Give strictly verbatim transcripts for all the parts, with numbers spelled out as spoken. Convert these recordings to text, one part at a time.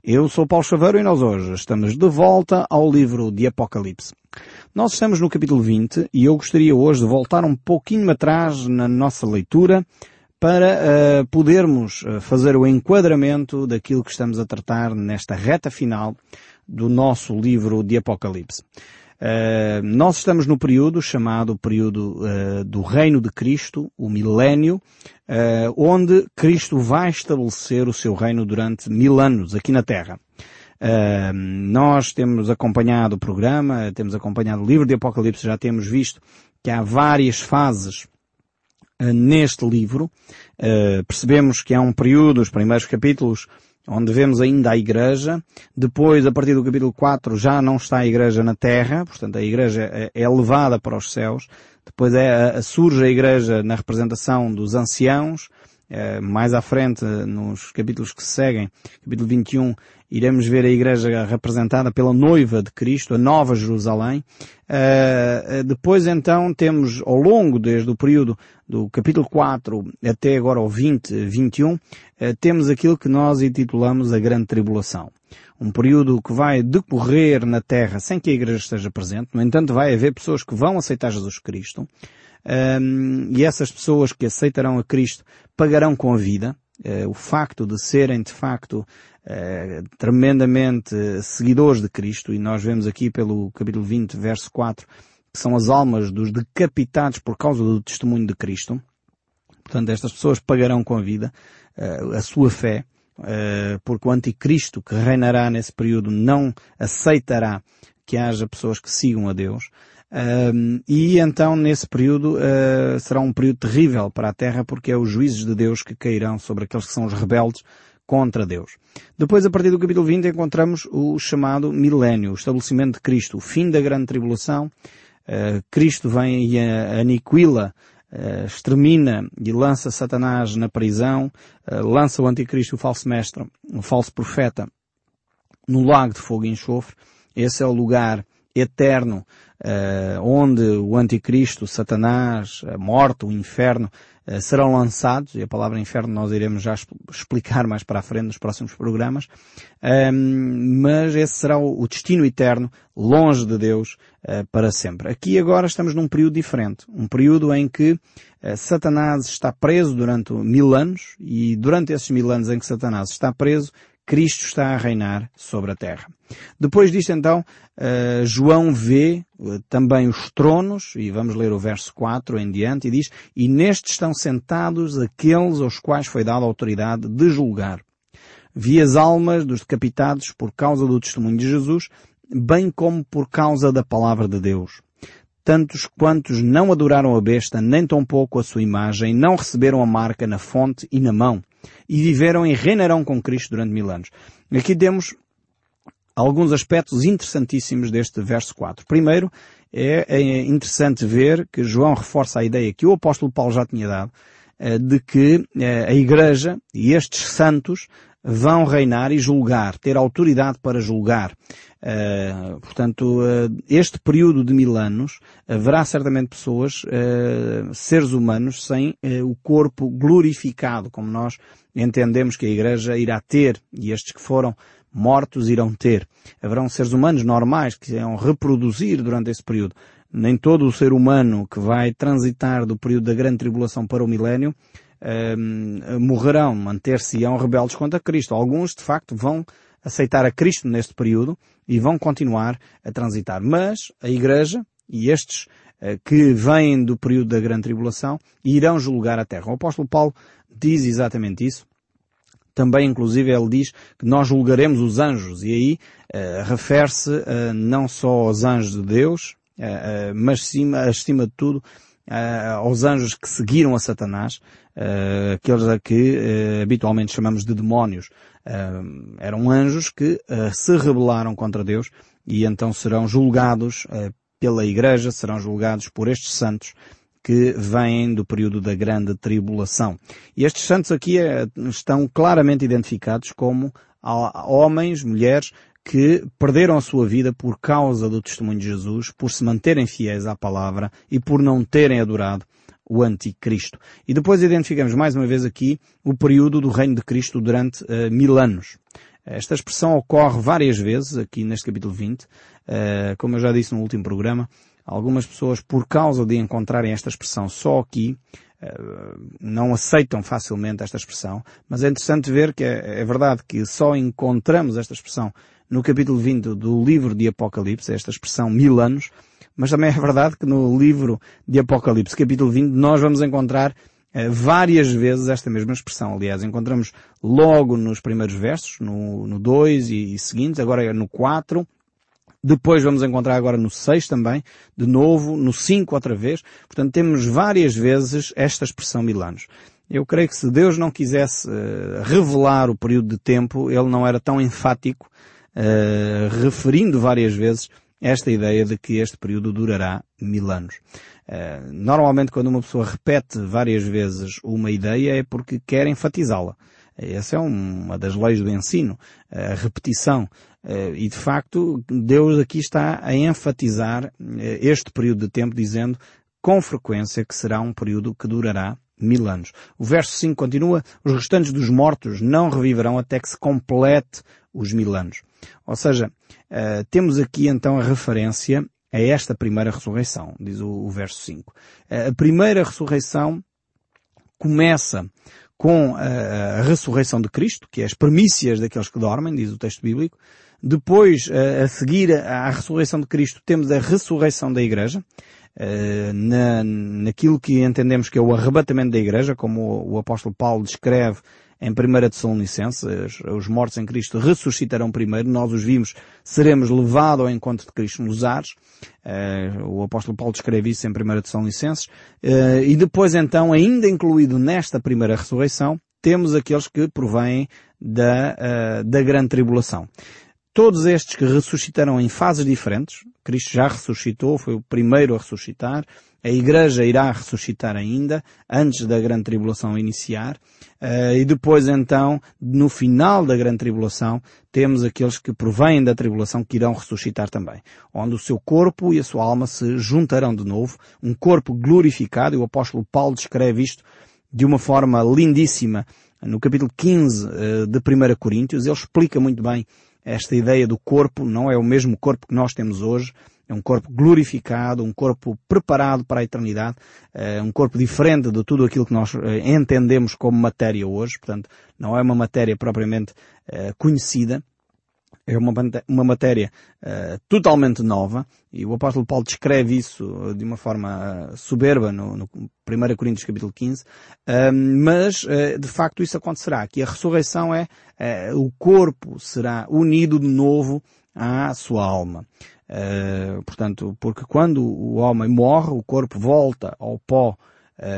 Eu sou Paulo Chaveiro e nós hoje estamos de volta ao livro de Apocalipse. Nós estamos no capítulo vinte e eu gostaria hoje de voltar um pouquinho atrás na nossa leitura para uh, podermos fazer o enquadramento daquilo que estamos a tratar nesta reta final do nosso livro de Apocalipse. Uh, nós estamos no período chamado período uh, do Reino de Cristo, o milénio, uh, onde Cristo vai estabelecer o seu reino durante mil anos aqui na Terra. Uh, nós temos acompanhado o programa, temos acompanhado o livro de Apocalipse, já temos visto que há várias fases uh, neste livro. Uh, percebemos que há um período, os primeiros capítulos, onde vemos ainda a Igreja. Depois, a partir do capítulo quatro, já não está a Igreja na Terra, portanto a Igreja é, é levada para os céus. Depois é, surge a Igreja na representação dos anciãos. É, mais à frente, nos capítulos que se seguem, capítulo vinte e um, iremos ver a Igreja representada pela noiva de Cristo, a Nova Jerusalém. Uh, depois então temos, ao longo desde o período do capítulo quatro até agora ao vinte, vinte e um, uh, temos aquilo que nós intitulamos a Grande Tribulação. Um período que vai decorrer na Terra sem que a Igreja esteja presente. No entanto, vai haver pessoas que vão aceitar Jesus Cristo. Um, e essas pessoas que aceitarão a Cristo pagarão com a vida. Uh, o facto de serem, de facto, uh, tremendamente seguidores de Cristo, e nós vemos aqui pelo capítulo vinte, verso quatro, que são as almas dos decapitados por causa do testemunho de Cristo. Portanto, estas pessoas pagarão com a vida uh, a sua fé, uh, porque o anticristo que reinará nesse período não aceitará que haja pessoas que sigam a Deus. Um, e então nesse período uh, será um período terrível para a Terra, porque é os juízos de Deus que cairão sobre aqueles que são os rebeldes contra Deus. Depois, a partir do capítulo vinte, encontramos o chamado milénio, o estabelecimento de Cristo, o fim da grande tribulação. Uh, Cristo vem e aniquila, uh, extermina e lança Satanás na prisão, uh, lança o anticristo, o falso mestre, o falso profeta, no lago de fogo e enxofre. Esse é o lugar eterno, uh, onde o anticristo, Satanás, a morte, o inferno, uh, serão lançados, e a palavra inferno nós iremos já explicar mais para a frente nos próximos programas, um, mas esse será o, o destino eterno, longe de Deus, uh, para sempre. Aqui agora estamos num período diferente, um período em que uh, Satanás está preso durante mil anos, e durante esses mil anos em que Satanás está preso, Cristo está a reinar sobre a terra. Depois disto, então, uh, João vê uh, também os tronos, e vamos ler o verso quatro em diante, e diz: "E nestes estão sentados aqueles aos quais foi dada a autoridade de julgar. Vi as almas dos decapitados por causa do testemunho de Jesus, bem como por causa da palavra de Deus. Tantos quantos não adoraram a besta, nem tampouco a sua imagem, não receberam a marca na fonte e na mão, e viveram e reinarão com Cristo durante mil anos." Aqui temos alguns aspectos interessantíssimos deste verso quatro. Primeiro, é interessante ver que João reforça a ideia que o apóstolo Paulo já tinha dado, de que a Igreja e estes santos vão reinar e julgar, ter autoridade para julgar. Uh, portanto, uh, este período de mil anos, haverá certamente pessoas, uh, seres humanos, sem uh, o corpo glorificado, como nós entendemos que a Igreja irá ter, e estes que foram mortos irão ter. Haverão seres humanos normais que irão reproduzir durante esse período. Nem todo o ser humano que vai transitar do período da grande tribulação para o milénio uh, morrerão, manter-se-ão rebeldes contra Cristo. Alguns, de facto, vão aceitar a Cristo neste período e vão continuar a transitar. Mas a Igreja e estes uh, que vêm do período da grande tribulação irão julgar a terra. O apóstolo Paulo diz exatamente isso. Também, inclusive, ele diz que nós julgaremos os anjos, e aí uh, refere-se uh, não só aos anjos de Deus, uh, uh, mas sim, acima de tudo, uh, aos anjos que seguiram a Satanás, uh, aqueles a que uh, habitualmente chamamos de demónios. Uh, eram anjos que uh, se rebelaram contra Deus e então serão julgados uh, pela Igreja, serão julgados por estes santos que vêm do período da grande tribulação. E estes santos aqui uh, estão claramente identificados como uh, homens, mulheres que perderam a sua vida por causa do testemunho de Jesus, por se manterem fiéis à palavra e por não terem adorado o anticristo. E depois identificamos mais uma vez aqui o período do reino de Cristo durante uh, mil anos. Esta expressão ocorre várias vezes aqui neste capítulo vinte, como eu já disse no último programa. Algumas pessoas, por causa de encontrarem esta expressão só aqui, não aceitam facilmente esta expressão, mas é interessante ver que é, é verdade que só encontramos esta expressão no capítulo vinte do livro de Apocalipse, esta expressão mil anos, mas também é verdade que no livro de Apocalipse, capítulo vinte, nós vamos encontrar várias vezes esta mesma expressão. Aliás, encontramos logo nos primeiros versos, no, no dois e, e seguintes, agora é no quatro, depois vamos encontrar agora no seis também, de novo, no cinco outra vez. Portanto, temos várias vezes esta expressão mil anos. Eu creio que se Deus não quisesse uh, revelar o período de tempo, Ele não era tão enfático, uh, referindo várias vezes esta ideia de que este período durará mil anos. Uh, normalmente quando uma pessoa repete várias vezes uma ideia é porque quer enfatizá-la. Essa é uma das leis do ensino, a repetição. E de facto Deus aqui está a enfatizar este período de tempo dizendo com frequência que será um período que durará mil anos. O verso cinco continua: os restantes dos mortos não reviverão até que se complete os mil anos. Ou seja, temos aqui então a referência a esta primeira ressurreição, diz o, o verso cinco. A primeira ressurreição começa com a, a ressurreição de Cristo, que é as primícias daqueles que dormem, diz o texto bíblico. Depois, a, a seguir à ressurreição de Cristo, temos a ressurreição da Igreja, na, naquilo que entendemos que é o arrebatamento da Igreja, como o, o apóstolo Paulo descreve em primeira Tessalonicenses. Os mortos em Cristo ressuscitarão primeiro, nós os vimos, seremos levados ao encontro de Cristo nos ares. O apóstolo Paulo descreve isso em primeira Tessalonicenses. E depois então, ainda incluído nesta primeira ressurreição, temos aqueles que provêm da, da grande tribulação. Todos estes que ressuscitarão em fases diferentes, Cristo já ressuscitou, foi o primeiro a ressuscitar, a Igreja irá ressuscitar ainda, antes da grande tribulação iniciar, e depois então, no final da grande tribulação, temos aqueles que provêm da tribulação que irão ressuscitar também, onde o seu corpo e a sua alma se juntarão de novo, um corpo glorificado, e o apóstolo Paulo descreve isto de uma forma lindíssima, no capítulo quinze de primeira Coríntios. Ele explica muito bem esta ideia do corpo. Não é o mesmo corpo que nós temos hoje, é um corpo glorificado, um corpo preparado para a eternidade, um corpo diferente de tudo aquilo que nós entendemos como matéria hoje. Portanto, não é uma matéria propriamente conhecida, é uma, uma matéria uh, totalmente nova, e o apóstolo Paulo descreve isso de uma forma uh, soberba no, no primeira Coríntios capítulo quinze, uh, mas uh, de facto isso acontecerá, que a ressurreição é, uh, o corpo será unido de novo à sua alma. Uh, portanto, porque quando o homem morre, o corpo volta ao pó, uh,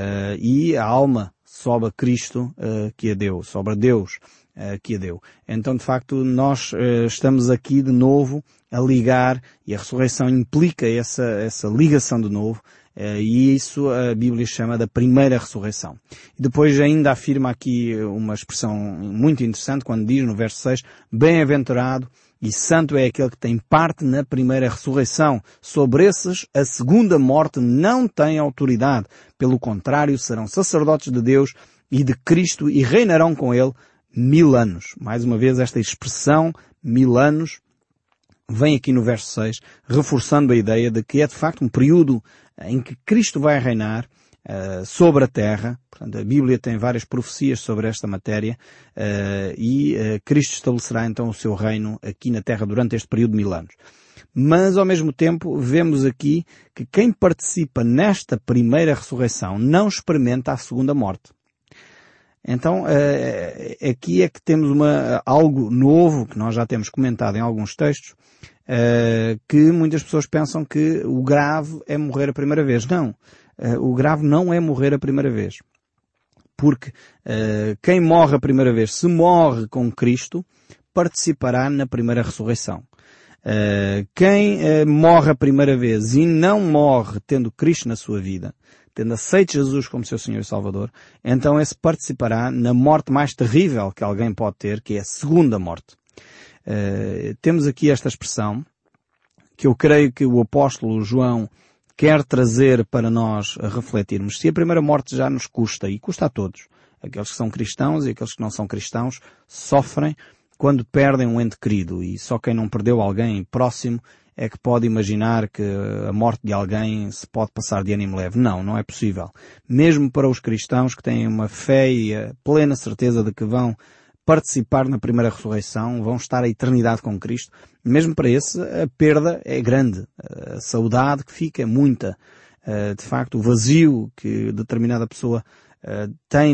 e a alma sobe a Cristo, uh, que é Deus, sobe a Deus, que a deu. Então, de facto, nós uh, estamos aqui de novo a ligar, e a ressurreição implica essa, essa ligação de novo, uh, e isso a Bíblia chama da primeira ressurreição. E depois ainda afirma aqui uma expressão muito interessante, quando diz no verso seis, bem-aventurado e santo é aquele que tem parte na primeira ressurreição. Sobre esses, a segunda morte não tem autoridade. Pelo contrário, serão sacerdotes de Deus e de Cristo e reinarão com ele mil anos. Mais uma vez, esta expressão, mil anos, vem aqui no verso seis, reforçando a ideia de que é de facto um período em que Cristo vai reinar uh, sobre a terra. Portanto, a Bíblia tem várias profecias sobre esta matéria, uh, e uh, Cristo estabelecerá então o seu reino aqui na terra durante este período de mil anos. Mas, ao mesmo tempo, vemos aqui que quem participa nesta primeira ressurreição não experimenta a segunda morte. Então, aqui é que temos uma, algo novo, que nós já temos comentado em alguns textos, que muitas pessoas pensam que o grave é morrer a primeira vez. Não, o grave não é morrer a primeira vez. Porque quem morre a primeira vez, se morre com Cristo, participará na primeira ressurreição. Quem morre a primeira vez e não morre tendo Cristo na sua vida, tendo aceito Jesus como seu Senhor e Salvador, então esse participará na morte mais terrível que alguém pode ter, que é a segunda morte. Uh, temos aqui esta expressão, que eu creio que o apóstolo João quer trazer para nós a refletirmos. Se a primeira morte já nos custa, e custa a todos, aqueles que são cristãos e aqueles que não são cristãos, sofrem quando perdem um ente querido, e só quem não perdeu alguém próximo é que pode imaginar que a morte de alguém se pode passar de ânimo leve. Não, não é possível. Mesmo para os cristãos que têm uma fé e a plena certeza de que vão participar na primeira ressurreição, vão estar a eternidade com Cristo, mesmo para esse a perda é grande. A saudade que fica é muita. De facto, o vazio que determinada pessoa tem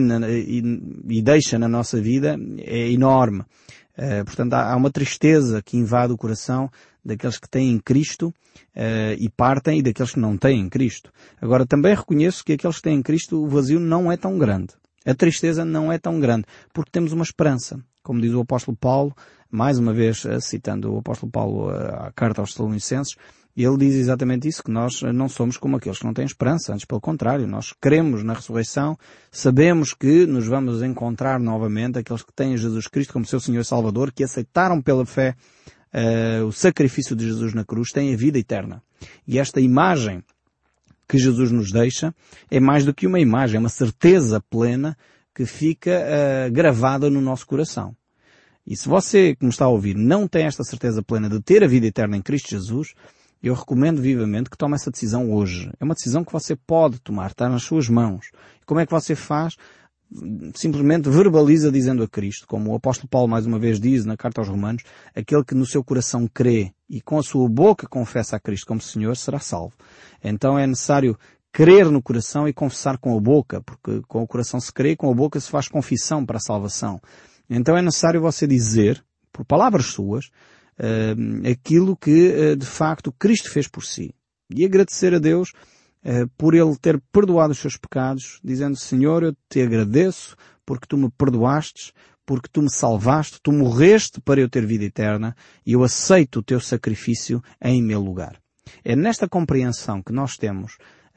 e deixa na nossa vida é enorme. Portanto, há uma tristeza que invade o coração daqueles que têm Cristo uh, e partem, e daqueles que não têm Cristo. Agora, também reconheço que aqueles que têm Cristo, o vazio não é tão grande. A tristeza não é tão grande, porque temos uma esperança. Como diz o apóstolo Paulo, mais uma vez uh, citando o apóstolo Paulo uh, a carta aos Tessalonicenses, ele diz exatamente isso, que nós não somos como aqueles que não têm esperança, antes pelo contrário, nós cremos na ressurreição, sabemos que nos vamos encontrar novamente, aqueles que têm Jesus Cristo como seu Senhor e Salvador, que aceitaram pela fé uh, o sacrifício de Jesus na cruz, têm a vida eterna. E esta imagem que Jesus nos deixa é mais do que uma imagem, é uma certeza plena que fica uh, gravada no nosso coração. E se você, que me está a ouvir, não tem esta certeza plena de ter a vida eterna em Cristo Jesus, eu recomendo vivamente que tome essa decisão hoje. É uma decisão que você pode tomar, está nas suas mãos. Como é que você faz? Simplesmente verbaliza dizendo a Cristo, como o apóstolo Paulo mais uma vez diz na carta aos Romanos, aquele que no seu coração crê e com a sua boca confessa a Cristo como Senhor será salvo. Então é necessário crer no coração e confessar com a boca, porque com o coração se crê e com a boca se faz confissão para a salvação. Então é necessário você dizer, por palavras suas, Uh, aquilo que uh, de facto Cristo fez por si. E agradecer a Deus uh, por Ele ter perdoado os seus pecados, dizendo: Senhor, eu te agradeço porque tu me perdoastes, porque tu me salvaste, tu morreste para eu ter vida eterna e eu aceito o teu sacrifício em meu lugar. É nesta compreensão que nós temos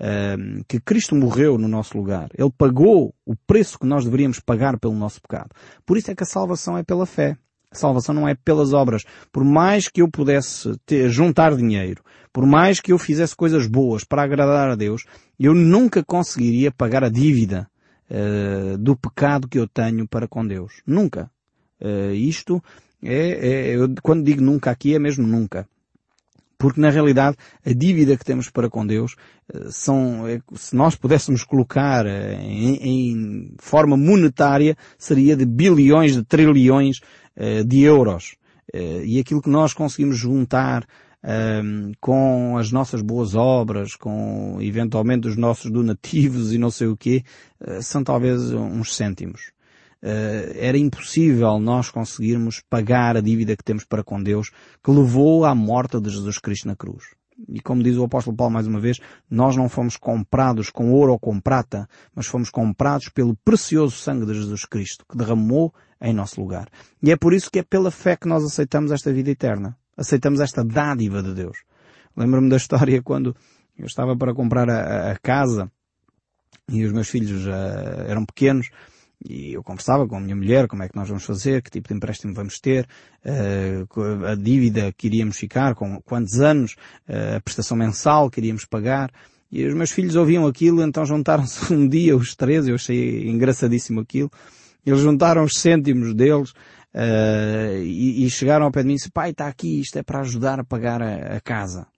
uh, que Cristo morreu no nosso lugar. Ele pagou o preço que nós deveríamos pagar pelo nosso pecado. Por isso é que a salvação é pela fé. A salvação não é pelas obras. Por mais que eu pudesse ter, juntar dinheiro, por mais que eu fizesse coisas boas para agradar a Deus, eu nunca conseguiria pagar a dívida uh, do pecado que eu tenho para com Deus. Nunca. Uh, isto é, é eu, quando digo nunca aqui, é mesmo nunca. Porque na realidade a dívida que temos para com Deus uh, são, é, se nós pudéssemos colocar uh, em, em forma monetária, seria de bilhões, de trilhões de euros. E aquilo que nós conseguimos juntar um, com as nossas boas obras, com eventualmente os nossos donativos e não sei o quê, uh, são talvez uns cêntimos. Uh, era impossível nós conseguirmos pagar a dívida que temos para com Deus, que levou à morte de Jesus Cristo na cruz. E como diz o apóstolo Paulo mais uma vez, nós não fomos comprados com ouro ou com prata, mas fomos comprados pelo precioso sangue de Jesus Cristo, que derramou em nosso lugar. E é por isso que é pela fé que nós aceitamos esta vida eterna. Aceitamos esta dádiva de Deus. Lembro-me da história quando eu estava para comprar a, a casa e os meus filhos uh, eram pequenos. E eu conversava com a minha mulher, como é que nós vamos fazer, que tipo de empréstimo vamos ter, uh, a dívida que iríamos ficar, com quantos anos, uh, a prestação mensal que iríamos pagar. E os meus filhos ouviam aquilo, então juntaram-se um dia os três, eu achei engraçadíssimo aquilo. Eles juntaram os cêntimos deles uh, e, e chegaram ao pé de mim e disse: pai, está aqui, isto é para ajudar a pagar a, a casa.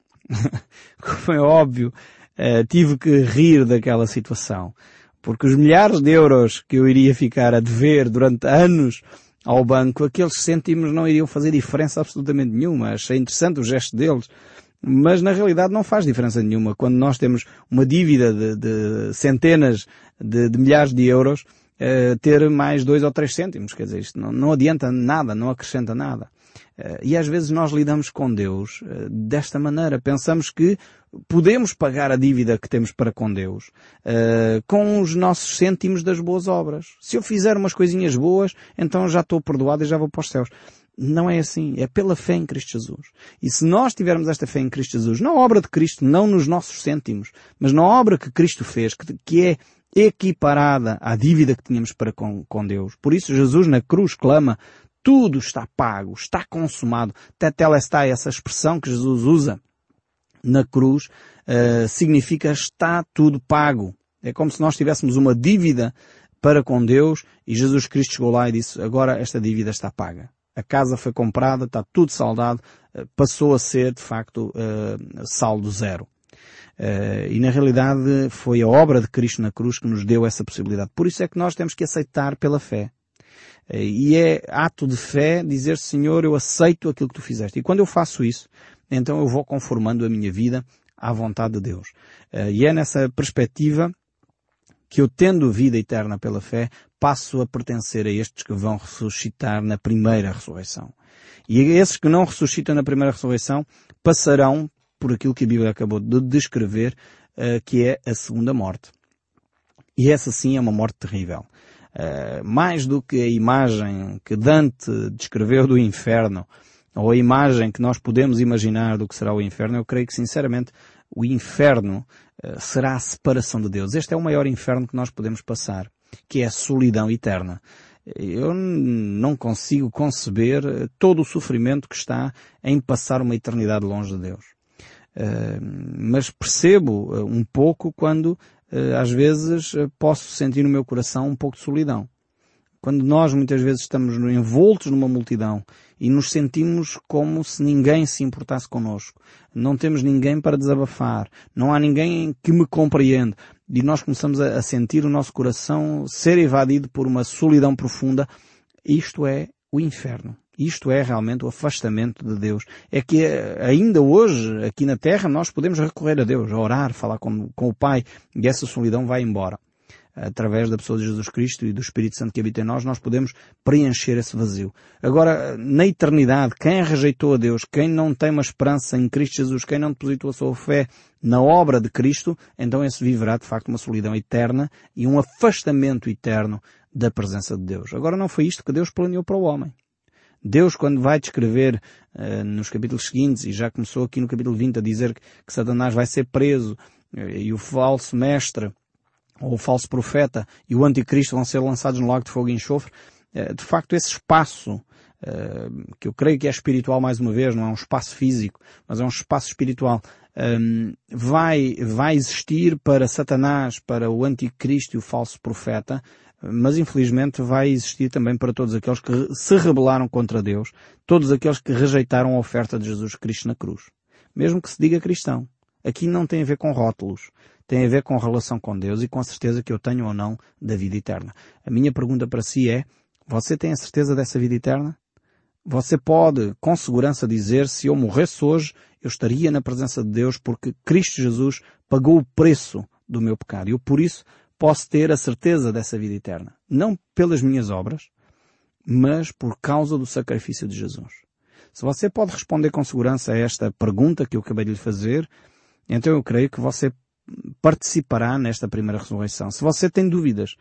Como é óbvio, uh, tive que rir daquela situação. Porque os milhares de euros que eu iria ficar a dever durante anos ao banco, aqueles cêntimos não iriam fazer diferença absolutamente nenhuma. Achei interessante o gesto deles. Mas na realidade não faz diferença nenhuma. Quando nós temos uma dívida de, de centenas de, de milhares de euros, uh, ter mais dois ou três cêntimos. Quer dizer, isto não, não adianta nada, não acrescenta nada. Uh, e às vezes nós lidamos com Deus uh, desta maneira. Pensamos que podemos pagar a dívida que temos para com Deus uh, com os nossos cêntimos das boas obras. Se eu fizer umas coisinhas boas, então já estou perdoado e já vou para os céus. Não é assim. É pela fé em Cristo Jesus. E se nós tivermos esta fé em Cristo Jesus, na obra de Cristo, não nos nossos cêntimos, mas na obra que Cristo fez, que, que é equiparada à dívida que tínhamos para com, com Deus. Por isso Jesus na cruz clama: tudo está pago, está consumado. Tetelestai, essa expressão que Jesus usa na cruz, uh, significa está tudo pago. É como se nós tivéssemos uma dívida para com Deus e Jesus Cristo chegou lá e disse: agora esta dívida está paga. a casa foi comprada, está tudo saldado, passou a ser, de facto, uh, saldo zero. Uh, e na realidade foi a obra de Cristo na cruz que nos deu essa possibilidade. Por isso é que nós temos que aceitar pela fé. Uh, e é ato de fé dizer, Senhor, eu aceito aquilo que tu fizeste. E quando eu faço isso, então eu vou conformando a minha vida à vontade de Deus. Uh, e é nessa perspectiva que eu, tendo vida eterna pela fé, passo a pertencer a estes que vão ressuscitar na primeira ressurreição. E esses que não ressuscitam na primeira ressurreição passarão por aquilo que a Bíblia acabou de descrever, uh, que é a segunda morte. E essa sim é uma morte terrível. Uh, mais do que a imagem que Dante descreveu do inferno, ou a imagem que nós podemos imaginar do que será o inferno, eu creio que sinceramente o inferno uh, será a separação de Deus. Este é o maior inferno que nós podemos passar, que é a solidão eterna. Eu não consigo conceber todo o sofrimento que está em passar uma eternidade longe de Deus. Uh, mas percebo uh, um pouco quando, uh, às vezes, uh, posso sentir no meu coração um pouco de solidão. Quando nós, muitas vezes, estamos envoltos numa multidão e nos sentimos como se ninguém se importasse connosco. Não temos ninguém para desabafar. Não há ninguém que me compreende. E nós começamos a, a sentir o nosso coração ser evadido por uma solidão profunda. Isto é o inferno. Isto é realmente o afastamento de Deus. É que ainda hoje, aqui na Terra, nós podemos recorrer a Deus, a orar, falar com, com o Pai, e essa solidão vai embora. Através da pessoa de Jesus Cristo e do Espírito Santo que habita em nós, nós podemos preencher esse vazio. Agora, na eternidade, quem rejeitou a Deus, quem não tem uma esperança em Cristo Jesus, quem não depositou a sua fé na obra de Cristo, então esse viverá de facto uma solidão eterna e um afastamento eterno da presença de Deus. Agora, não foi isto que Deus planeou para o homem. Deus, quando vai descrever uh, nos capítulos seguintes, e já começou aqui no capítulo vinte a dizer que, que Satanás vai ser preso, uh, e o falso mestre, ou o falso profeta, e o anticristo vão ser lançados no lago de fogo e enxofre, uh, de facto esse espaço, uh, que eu creio que é espiritual mais uma vez, não é um espaço físico, mas é um espaço espiritual, um, vai, vai existir para Satanás, para o anticristo e o falso profeta, mas infelizmente vai existir também para todos aqueles que se rebelaram contra Deus, todos aqueles que rejeitaram a oferta de Jesus Cristo na cruz. Mesmo que se diga cristão. Aqui não tem a ver com rótulos, tem a ver com relação com Deus e com a certeza que eu tenho ou não da vida eterna. A minha pergunta para si é, você tem a certeza dessa vida eterna? Você pode, com segurança, dizer, se eu morresse hoje, eu estaria na presença de Deus porque Cristo Jesus pagou o preço do meu pecado. E eu, por isso, posso ter a certeza dessa vida eterna. Não pelas minhas obras, mas por causa do sacrifício de Jesus. Se você pode responder com segurança a esta pergunta que eu acabei de lhe fazer, então eu creio que você participará nesta primeira ressurreição. Se você tem dúvidas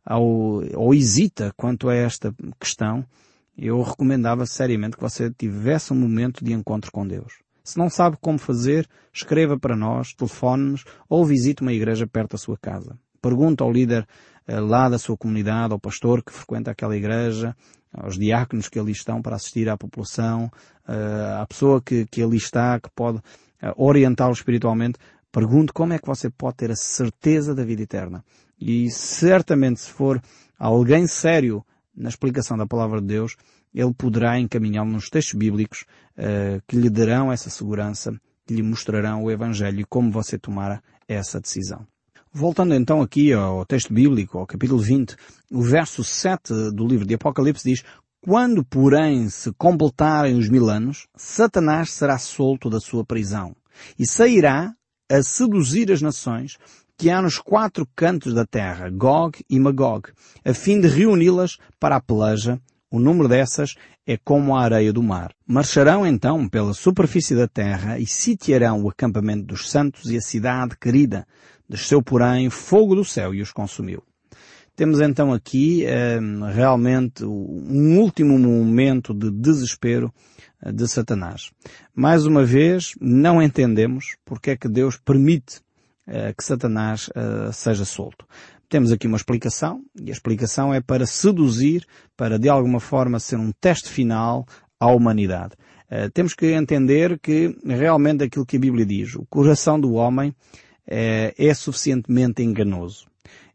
ou, ou hesita quanto a esta questão, eu recomendava seriamente que você tivesse um momento de encontro com Deus. Se não sabe como fazer, escreva para nós, telefone-nos ou visite uma igreja perto da sua casa. Pergunta ao líder uh, lá da sua comunidade, ao pastor que frequenta aquela igreja, aos diáconos que ali estão para assistir à população, uh, à pessoa que, que ali está, que pode uh, orientá-lo espiritualmente. Pergunte como é que você pode ter a certeza da vida eterna. E certamente, se for alguém sério na explicação da palavra de Deus, ele poderá encaminhá-lo nos textos bíblicos uh, que lhe darão essa segurança, que lhe mostrarão o Evangelho e como você tomar essa decisão. Voltando então aqui ao texto bíblico, ao capítulo vinte, o verso sete do livro de Apocalipse diz: quando, porém, se completarem os mil anos, Satanás será solto da sua prisão e sairá a seduzir as nações que há nos quatro cantos da terra, Gog e Magog, a fim de reuni-las para a peleja. O número dessas é como a areia do mar. Marcharão então pela superfície da terra e sitiarão o acampamento dos santos e a cidade querida. Desceu, porém, fogo do céu e os consumiu. Temos então aqui eh, realmente um último momento de desespero eh, de Satanás. Mais uma vez, não entendemos porque é que Deus permite eh, que Satanás eh, seja solto. Temos aqui uma explicação, e a explicação é para seduzir, para de alguma forma ser um teste final à humanidade. Uh, temos que entender que realmente aquilo que a Bíblia diz, o coração do homem uh, é suficientemente enganoso.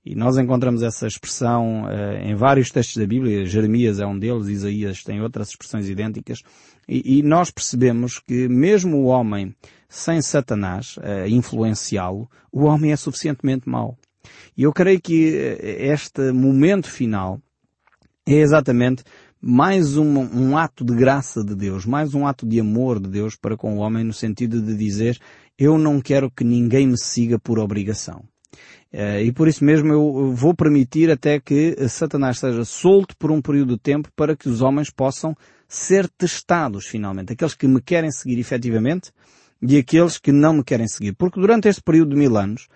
E nós encontramos essa expressão uh, em vários textos da Bíblia. Jeremias é um deles, Isaías tem outras expressões idênticas. E, e nós percebemos que mesmo o homem sem Satanás uh, influenciá-lo, o homem é suficientemente mau. E eu creio que este momento final é exatamente mais um, um ato de graça de Deus, mais um ato de amor de Deus para com o homem, no sentido de dizer: eu não quero que ninguém me siga por obrigação. Uh, e por isso mesmo eu vou permitir até que Satanás seja solto por um período de tempo para que os homens possam ser testados finalmente. Aqueles que me querem seguir efetivamente e aqueles que não me querem seguir. Porque durante este período de mil anos,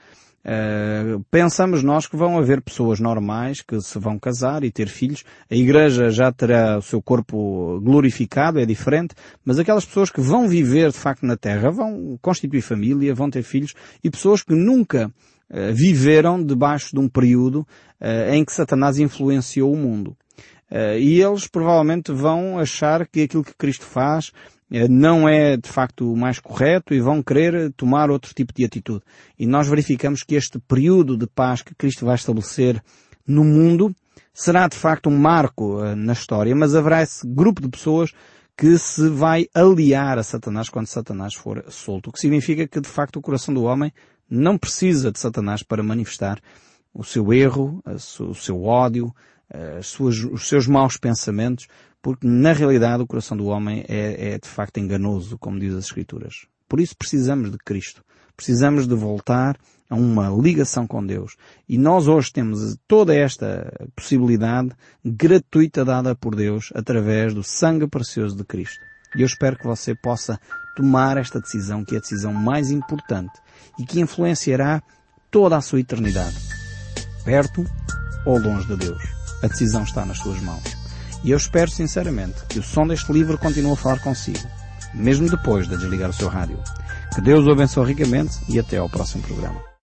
Uh, pensamos nós que vão haver pessoas normais que se vão casar e ter filhos. A Igreja já terá o seu corpo glorificado, é diferente, mas aquelas pessoas que vão viver de facto na Terra, vão constituir família, vão ter filhos, e pessoas que nunca uh, viveram debaixo de um período uh, em que Satanás influenciou o mundo. Uh, e eles provavelmente vão achar que aquilo que Cristo faz não é de facto o mais correto e vão querer tomar outro tipo de atitude. E nós verificamos que este período de paz que Cristo vai estabelecer no mundo será de facto um marco uh, na história, mas haverá esse grupo de pessoas que se vai aliar a Satanás quando Satanás for solto. O que significa que de facto o coração do homem não precisa de Satanás para manifestar o seu erro, o seu ódio, as suas, os seus maus pensamentos, porque na realidade o coração do homem é, é de facto enganoso, como diz as Escrituras. Por isso precisamos de Cristo. Precisamos de voltar a uma ligação com Deus. E nós hoje temos toda esta possibilidade gratuita dada por Deus através do sangue precioso de Cristo. E eu espero que você possa tomar esta decisão, que é a decisão mais importante e que influenciará toda a sua eternidade, perto ou longe de Deus. A decisão está nas suas mãos. E eu espero sinceramente que o som deste livro continue a falar consigo, mesmo depois de desligar o seu rádio. Que Deus o abençoe ricamente e até ao próximo programa.